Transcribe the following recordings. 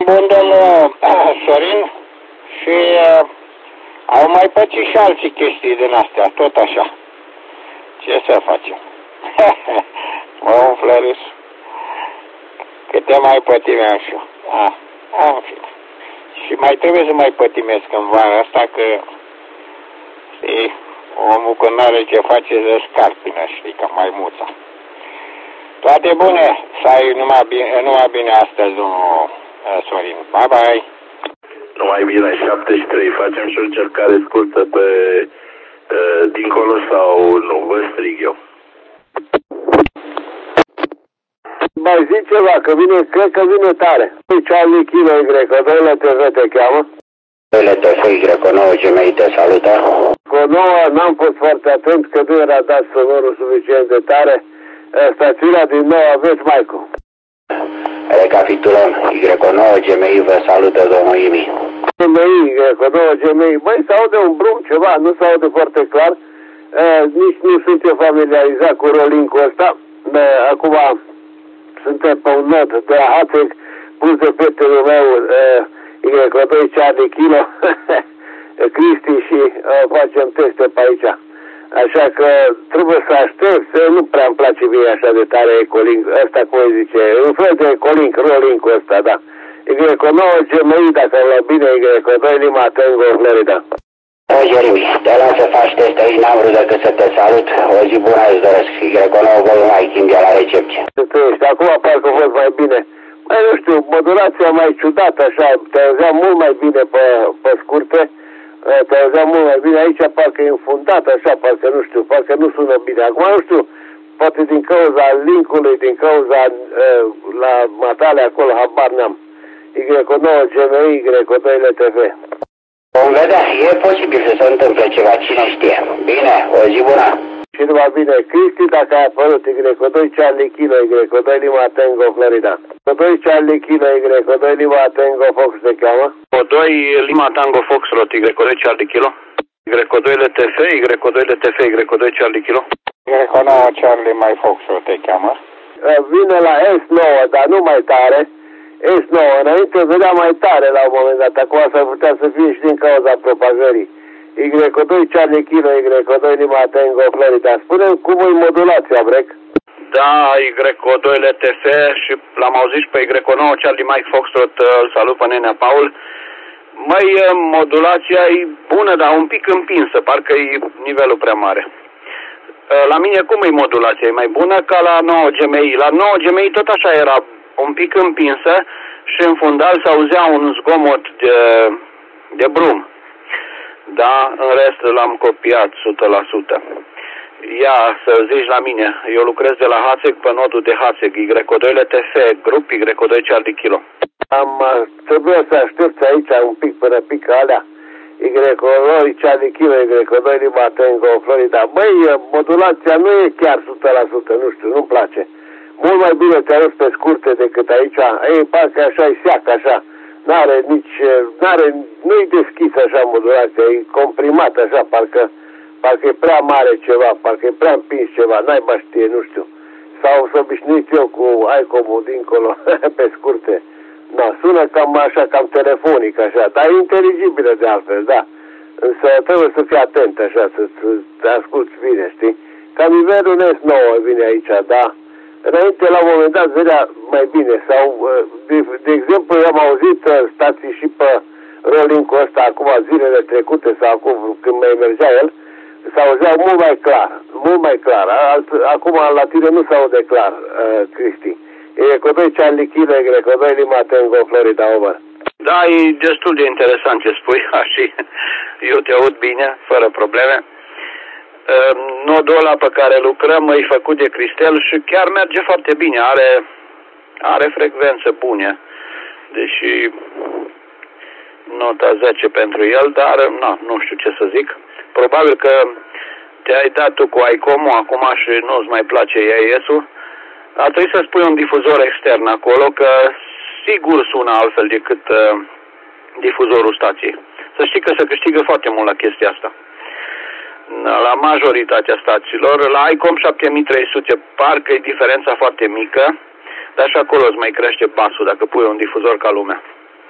Bun, domnul Sorin, și au mai pățit și alții chestii din astea, tot așa. Ce să facem? Mă, Floris, câte mai pătimeam și eu. În fine. Și mai trebuie să mai pătimesc în vara asta, că știi, omul când n-are ce face de scarpină, știi, ca maimuța. Toate bune, să ai numai bine astăzi, domnul Sorin. Bye, bye! Numai bine, 73. Facem și o încercare scurtă pe dincolo sau nu? Vă strig eu. Mai zic ceva, că vine, cred că vine tare. Charlie Kilo Y, doile TV te cheamă. Doile TV Y9 Gmail te salută. Cu 9 n-am fost foarte atent, că nu era dat sonorul suficient de tare. Stațiunea din nou aveți, Maicu. Recapitulăm, Y9 Gmail vă salută, domnul Imi. Y9 Gmail, băi, se aude un brum ceva, nu se aude foarte clar. Nici nu sunt eu familiarizat cu rolling-ul ăsta. Acum suntem pe un not de la Hațec, pus de prietenul meu, Y2 Charlie Kilo, Cristi, și facem teste pe aici. Așa că trebuie să aștept, nu prea îmi place mie așa de tare ecolink, ăsta cum îi zice, un fel de ecolink, rolling-ul ăsta, da. Y9 GMI, dacă îl luat bine, Y2 Lima Tango Florida. Jeremy, te las să faci teste aici, n-am vrut decât să te salut. O zi bună îți doresc. Y9 Gol mai timp de la recepție. Acum parcă a fost mai bine. Mai nu știu, modulația mai ciudată așa, te auzeam mult mai bine pe scurte, te auzeam mult mai bine. Aici parcă e înfundat așa, parcă nu știu, parcă nu sună bine. Acum nu știu, poate din cauza link-ului, din cauza la matale acolo, habar n-am. Y9 GMI, Y2 LTV. Vom vedea, e posibil să se întâmple ceva, cine știe. Bine, o zi bună. Și numai bine, Cristi, dacă a apărut Y2 Charlie Kilo, Y2 Lima Tango Florida. Y2 Charlie Kilo, Y2 Lima Tango Fox se cheamă. Y2 Lima Tango Foxtrot, Y2 Charlie Kilo. Y2 LTF, Y2 LTF, Y2 Charlie Kilo. Y9 Charlie mai Foxtrot te cheamă. Vine la S9, dar nu mai tare. S9, înainte vedea mai tare la un moment dat, acum s-ar putea să fie și din cauza propagării. Y2 Charlie Kilo, Y2 Lima Tango Florida. Spune-mi cum e modulația, Brec. Da, Y2 LTF și l-am auzit și pe Y9 Charlie Mike Foxtrot, îl salut pe nenea Paul. Măi, modulația e bună, dar un pic împinsă, parcă e nivelul prea mare. La mine cum e modulația? E mai bună ca la 9 GMI. La 9 GMI tot așa era un pic împinsă și în fundal se auzea un zgomot de brum. Da, în rest l-am copiat 100%. Ia să zici la mine, eu lucrez de la Hațec pe nodul de Hațec, Y2 LTF, grup Y2 Charlie Kilo. Trebuie să aștepți aici un pic până pică alea. Y2 Charlie Kilo, Y2 Lima Tango Florida. Băi, modulația nu e chiar 100%, nu știu, nu-mi place. Mult mai bine te arăți pe scurte decât aici. Ei, parcă așa e seacă, așa. Nu-i deschis așa modulația, e comprimat așa, parcă e prea mare ceva, parcă e prea împins ceva, n-ai știe, nu știu. Sau să obișnuit eu cu ICOM-ul dincolo, pe scurte. No, sună cam așa, cam telefonic așa, dar e inteligibilă de altfel, da. Însă trebuie să fii atent așa, să te asculți bine, știi? Cam nivelul S9 vine aici, da. Înainte, la un moment dat, vedea mai bine. Sau, de exemplu, eu am auzit stații și pe rolling-ul ăsta acum zilele trecute sau acum când mai mergea el, s-auzeau mult mai clar, mult mai clar. Acum la tine nu s-aude clar, Cristi. Y2 Charlie Kilo, Y2 Lima Tango Florida, over. Da, e destul de interesant ce spui, și eu te aud bine, fără probleme. Nodul ăla pe care lucrăm e făcut de Cristel și chiar merge foarte bine, are frecvențe bune, deși nota 10 pentru el, dar nu știu ce să zic. Probabil că te-ai dat tu cu ICOM-ul acum și nu-ți mai place AES-ul. Ar trebui să spui un difuzor extern acolo, că sigur sună altfel decât difuzorul stației. Să știi că se câștigă foarte mult la chestia asta. La majoritatea stațiilor, la ICOM 7300 parcă e diferența foarte mică, dar și acolo îți mai crește basul dacă pui un difuzor ca lumea.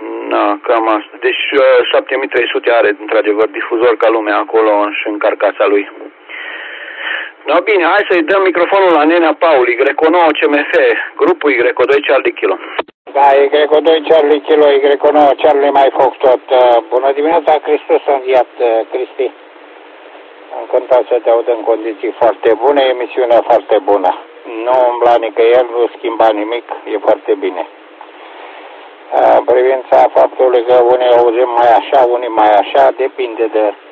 Da, cam asta. Deci 7300 are într-adevăr difuzor ca lumea acolo și în carcasa lui. Da, bine, hai să-i dăm microfonul la Nenea Paul, Y9 CMF, grupul Y2 Charlie Kilo. Da, Y2 Charlie Kilo, Y9 Charlie Mike Foxtrot. Bună dimineața, Hristos a înviat, Cristi. Încântat să te aud în condiții foarte bune, emisiunea foarte bună. Nu umbla nicăieri, nu schimba nimic, e foarte bine. În privința faptului că unii auzim mai așa, unii mai așa, depinde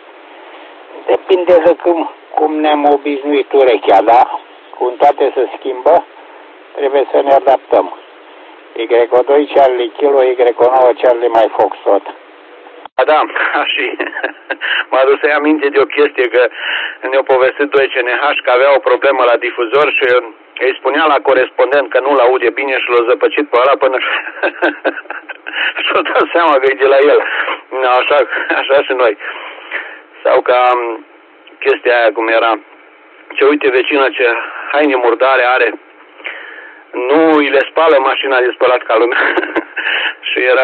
de cum ne-am obișnuit urechea, da? Cum toate se schimbă, trebuie să ne adaptăm. Y2 Charlie Kilo, Y9 Charlie Mike Foxtrot. Da, și m-a dus să-i aminte de o chestie, că ne-au povestit 2 CNH că avea o problemă la difuzor și îi spunea la corespondent că nu-l aude bine și l-a zăpăcit pe ăla până și-o dat seama că e de la el. Așa și noi. Sau ca chestia aia cum era, ce uite vecină ce haine murdare are, nu îi le spală mașina de spălat ca lumea și era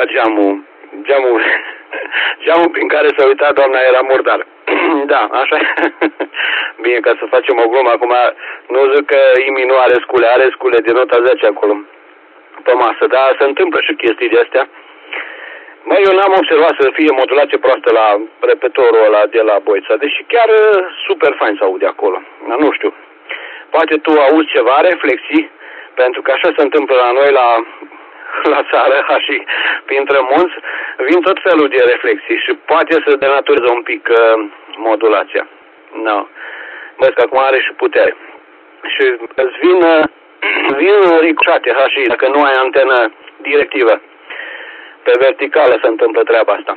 geamul prin care se uita doamna era murdar. Da, așa. Bine, ca să facem o glumă acum, nu zic că Imi nu are scule de nota 10 acolo pe masă, dar se întâmplă și chestii de astea. Măi, eu n-am observat să fie modulație proastă la repetorul ăla de la Boița, deși chiar super fain se aude acolo. Nu știu. Poate tu auzi ceva reflexii, pentru că așa se întâmplă la noi la țară și printre munți, vin tot felul de reflexii și poate să denatureze un pic modulația. No. Vezi că acum are și putere. Și îți vin ricoșate și dacă nu ai antenă directivă. Pe verticală se întâmplă treaba asta.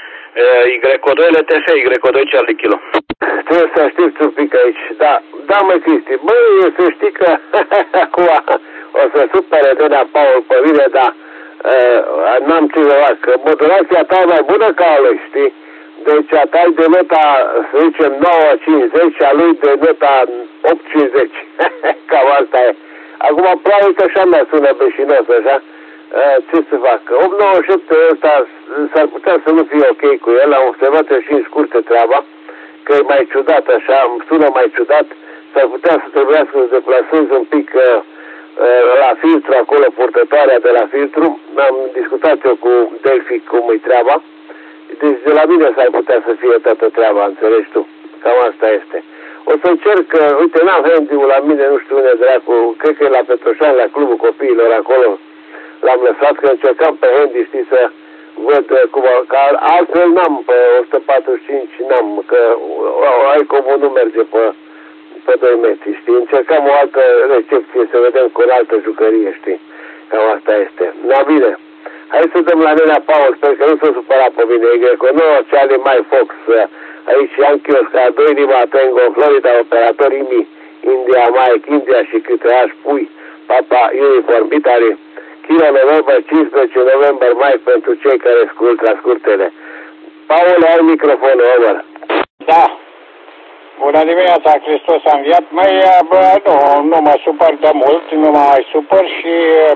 Y2 LTF, Y2 Charlie Kilo. Trebuie să știți un pic aici. Da, măi Cristi, băi, să știi că acum o să supere Nenea Paul pe mine, dar n-am ce să că modulația ta e mai bună ca a lui, știi? Deci a ta e de nota, să zicem, 9,50, a lui de nota 8,50. Cam asta e. Acum, probabil că așa mea sună beșinos, așa. Ce să fac? 8,97 ăsta s-ar putea să nu fie ok cu el, am observat și în scurtă treaba, că e mai ciudat așa, îmi sună mai ciudat, s-ar putea să trebuiască să deplasezi un pic la filtru, acolo, purtătoarea de la filtru. Am discutat eu cu Delphi cum e treaba, deci de la mine s-ar putea să fie toată treaba, înțelegi tu? Cam asta este. O să încerc, uite, n-am handy-ul la mine, nu știu unde dracu, cred că e la Petroșani, la Clubul Copiilor, acolo l-am lăsat, că încercam pe handy, știi, să văd cum, că altfel n-am, pe 145 n-am, că ICOM-ul nu merge pe 2 metri, știi, încercam o altă recepție, să vedem cu o altă jucărie, știi, cam asta este. Na, bine, hai să dăm la Nenea Paul, sper că nu s-o supăra pe mine, Y9 Charlie Mike Fox, aici Yankee Oscar 2 Lima Tango, Florida, operator IMI, India Mike, India și câte aș pui, Papa Uniform Italy, Kilo November 15 November Mike pentru cei care ascultă scurtele. Paul, ai microfonul, over. Da. Bună dimineața, Hristos a înviat. Măi, nu mă supăr de mult, nu mă mai supăr și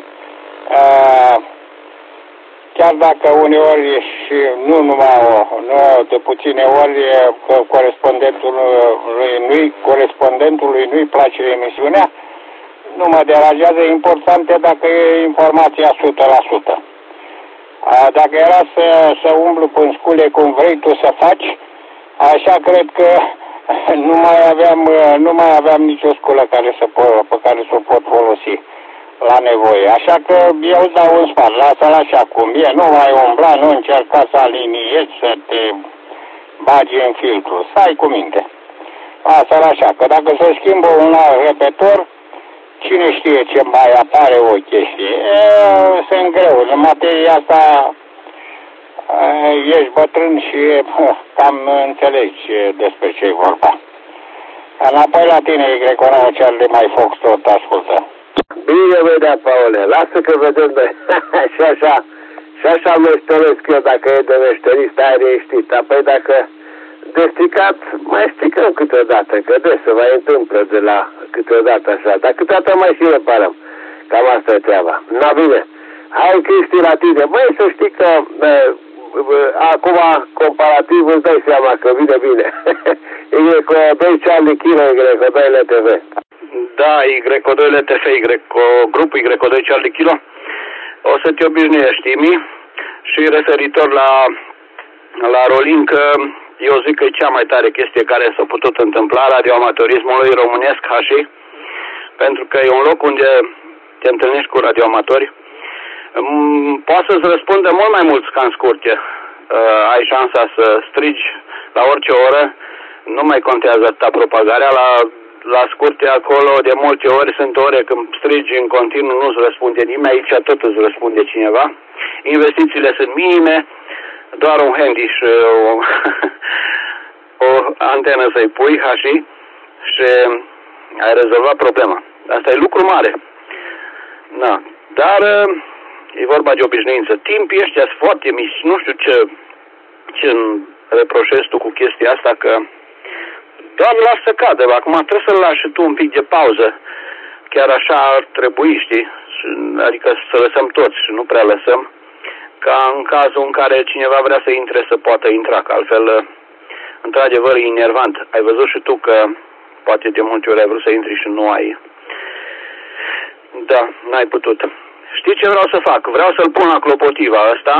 chiar dacă uneori și nu de puține ori că corespondentului nu-i place emisiunea, nu mă deranjează, important e dacă e informația 100%. Dacă era să umblu până scule cum vrei tu să faci, așa cred că nu mai aveam nicio sculă pe care să o pot folosi la nevoie. Așa că eu îți dau un sfat, lasă-l așa cum e, nu mai umbla, nu încerca să aliniezi, să te bagi în filtru, stai cu minte. Lasă-l așa, că dacă se schimbă un alt repetor, cine știe ce mai apare o chestie. Sunt greu, în materia asta ești bătrân și cam înțelegi despre ce-i vorba. Înapoi la tine, Y9 Charlie Mike Fox, tot ascultă. Bine, vedea, Paule, lasă că vedem noi. Și așa meșteresc eu, dacă e de meșterist, ai reștit. Apoi dacă de stricat, mai stricăm câteodată, că des se mai întâmplă de la câteodată așa, dar câteodată mai și reparăm. Cam asta e treaba. Na, bine, Hai Cristi la tine. Băi, să știi că acum, comparativ, îți dai seama că vine bine. Y2 Charlie Kilo, Y2 LTV. Da, Y2 LTV, grupul Y2 Charlie Kilo. O să te obișnuiești, Imi. Și referitor la Rolin, că eu zic că e cea mai tare chestie care s-a putut întâmpla radioamatorismului românesc, hași, pentru că e un loc unde te întâlnești cu radioamatori. Poate să-ți răspundă mult mai mulți ca în scurte. Ai șansa să strigi la orice oră, nu mai contează atâta propagarea. La scurte acolo, de multe ori, sunt ore când strigi în continuu, nu-ți răspunde nimeni, aici tot îți răspunde cineva. Investițiile sunt minime, doar un handy și o antenă să-i pui, hași, și ai rezolvat problema. Asta e lucru mare. Da. Dar e vorba de obișnuință. Timpii ăștia sunt foarte mici. Nu știu ce reproșezi tu cu chestia asta, că doar las să cadă. Acum trebuie să-l lași și tu un pic de pauză. Chiar așa ar trebui, știi? Adică să lăsăm toți și nu prea lăsăm. Ca în cazul în care cineva vrea să intre, să poată intra. Că altfel, într-adevăr, e enervant. Ai văzut și tu că poate de multe ori ai vrut să intri și nu ai. Da, n-ai putut. Știi ce vreau să fac? Vreau să-l pun la Clopotiva ăsta.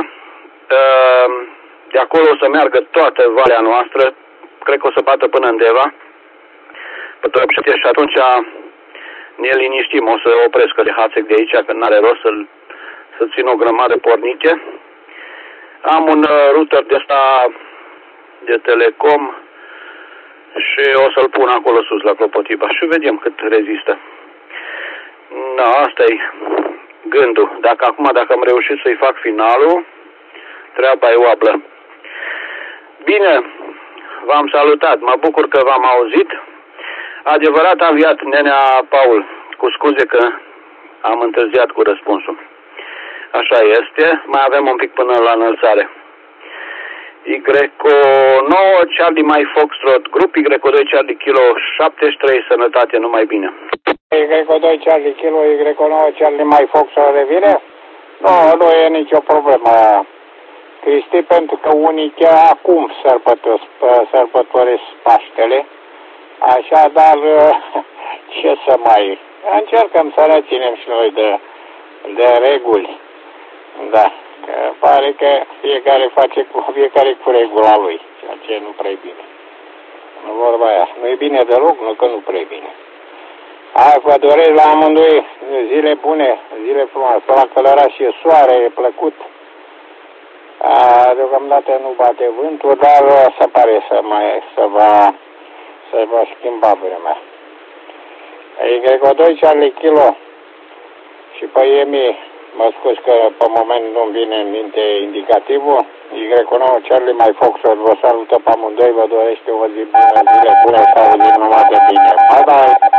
De acolo o să meargă toată valea noastră. Cred că o să bată până în Deva. Și atunci ne liniștim. O să opresc de Hațec de aici, că n-are rost să țin o grămadă pornite. Am un router de ăsta de Telecom și o să-l pun acolo sus la Clopotiva și vedem cât rezistă. Da, asta e gândul. Dacă am reușit să-i fac finalul, treaba e oablă. Bine, v-am salutat. Mă bucur că v-am auzit. Adevărat aviat, nenea Paul. Cu scuze că am întârziat cu răspunsul. Așa este. Mai avem un pic până la înălțare. Y9 Charlie Mike Foxtrot, grup Y2 Charlie Kilo 73, sănătate, numai bine. Y2 Charlie Kilo, Y9 Charlie Mike Foxtrot revine? Nu e nicio problemă, Cristi, pentru că unii chiar acum sărbătoresc Paștele. Așa, dar ce să mai... Încercăm să ne ținem și noi de reguli. Da. Că pare că fiecare cu regula lui, ceea ce nu prea bine. Nu vorba aia. Nu e bine deloc, nu că nu prea bine. Hai, vă doresc la amândoi zile bune, zile frumoase. La Călăraș e soare, e plăcut. Deocamdată nu bate vântul, dar se pare să va schimba vremea. Y2 Charlie Kilo și pe EMI. Mă scuz că pe moment nu-mi vine în minte indicativul. Y9 Charlie Mike Foxtrot vă salută pe amândoi, vă dorește o zi bună, zile bune sau o zi numai de bine. Bye bye!